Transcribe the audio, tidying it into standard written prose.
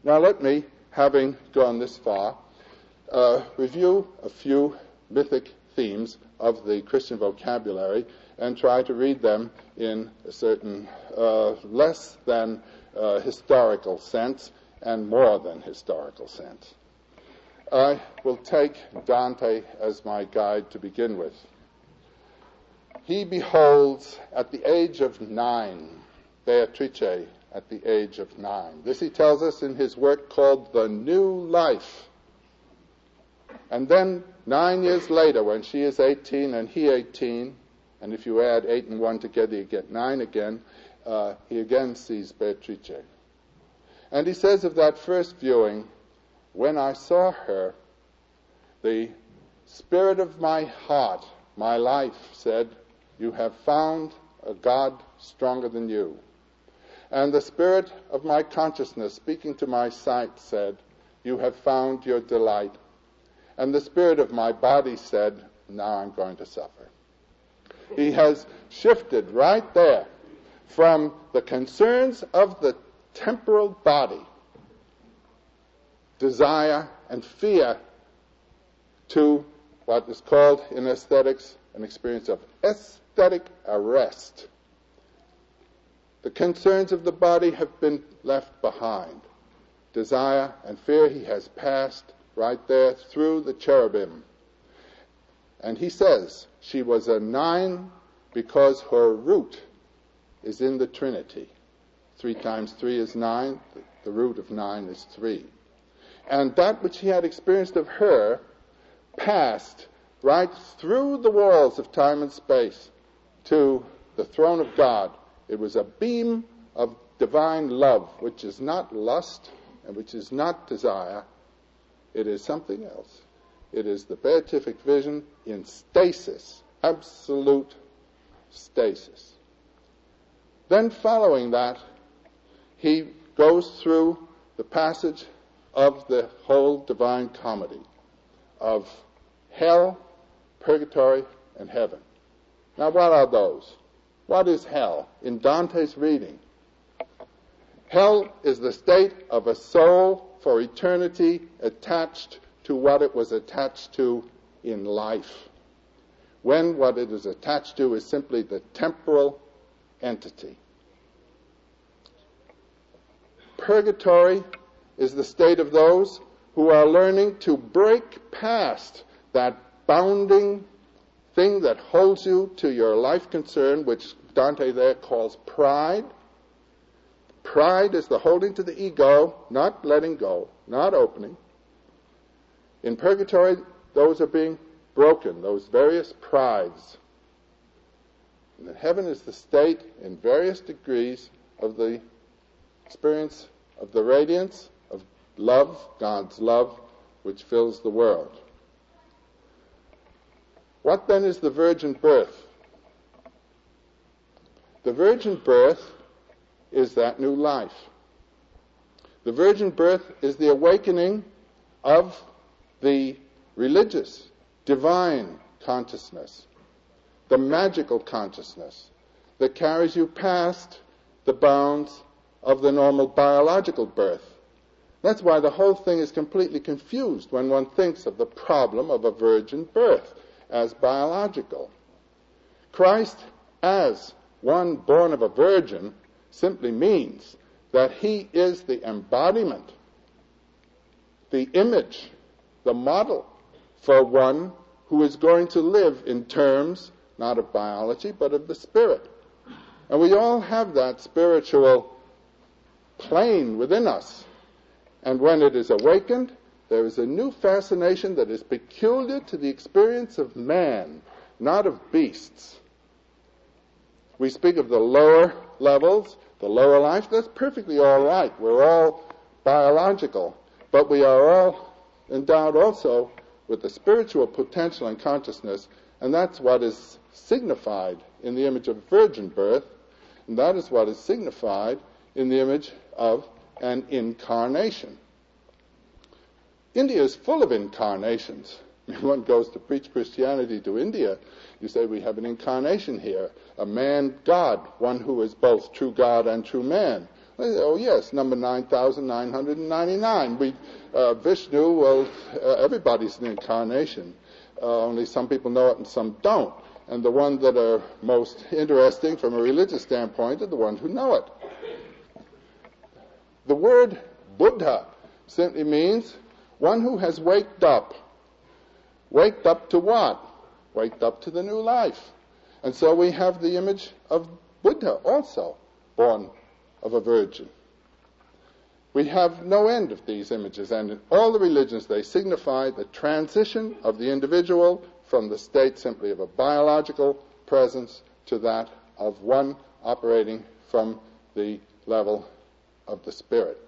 Now let me, having gone this far, review a few mythic themes of the Christian vocabulary and try to read them in a certain less than historical sense and more than historical sense. I will take Dante as my guide to begin with. He beholds at the age of 9, Beatrice at the age of 9. This he tells us in his work called The New Life. And then 9 years later, when she is 18 and he 18, and if you add 8 and 1 together, you get 9 again, he again sees Beatrice. And he says of that first viewing, when I saw her, the spirit of my heart, my life, said, you have found a God stronger than you. And the spirit of my consciousness, speaking to my sight, said, you have found your delight. And the spirit of my body said, now I'm going to suffer. He has shifted right there from the concerns of the temporal body, desire and fear, to what is called in aesthetics an experience of aesthetic arrest. The concerns of the body have been left behind. Desire and fear he has passed right there through the cherubim. And he says she was a 9 because her root is in the Trinity. 3 times 3 is 9. The root of 9 is 3. And that which he had experienced of her passed right through the walls of time and space to the throne of God. It was a beam of divine love, which is not lust and which is not desire. It is something else. It is the beatific vision in stasis, absolute stasis. Then following that, he goes through the passage of the whole Divine Comedy of hell, purgatory, and heaven. Now what are those? What is hell? In Dante's reading, hell is the state of a soul for eternity attached to what it was attached to in life, when what it is attached to is simply the temporal entity. Purgatory is the state of those who are learning to break past that bounding thing that holds you to your life concern, which Dante there calls pride. Pride is the holding to the ego, not letting go, not opening. In purgatory, those are being broken, those various prides. And then heaven is the state in various degrees of the experience of the radiance of love, God's love, which fills the world. What then is the virgin birth? The virgin birth is that new life. The virgin birth is the awakening of the religious, divine consciousness, the magical consciousness that carries you past the bounds of the normal biological birth. That's why the whole thing is completely confused when one thinks of the problem of a virgin birth as biological. Christ, as one born of a virgin, simply means that he is the embodiment, the image, the model for one who is going to live in terms not of biology but of the spirit. And we all have that spiritual plane within us. And when it is awakened, there is a new fascination that is peculiar to the experience of man, not of beasts. We speak of the lower levels, the lower life. That's perfectly all right. We're all biological. But we are all endowed also with the spiritual potential and consciousness, and that's what is signified in the image of virgin birth, and that is what is signified in the image of an incarnation. India is full of incarnations. When one goes to preach Christianity to India, you say we have an incarnation here, a man-God, one who is both true God and true man. They say, oh yes, number 9,999. Vishnu, well, everybody's an incarnation. Only some people know it and some don't. And the ones that are most interesting from a religious standpoint are the ones who know it. The word Buddha simply means one who has waked up. Waked up to what? Waked up to the new life. And so we have the image of Buddha also, born of a virgin. We have no end of these images, and in all the religions they signify the transition of the individual from the state simply of a biological presence to that of one operating from the level of the spirit.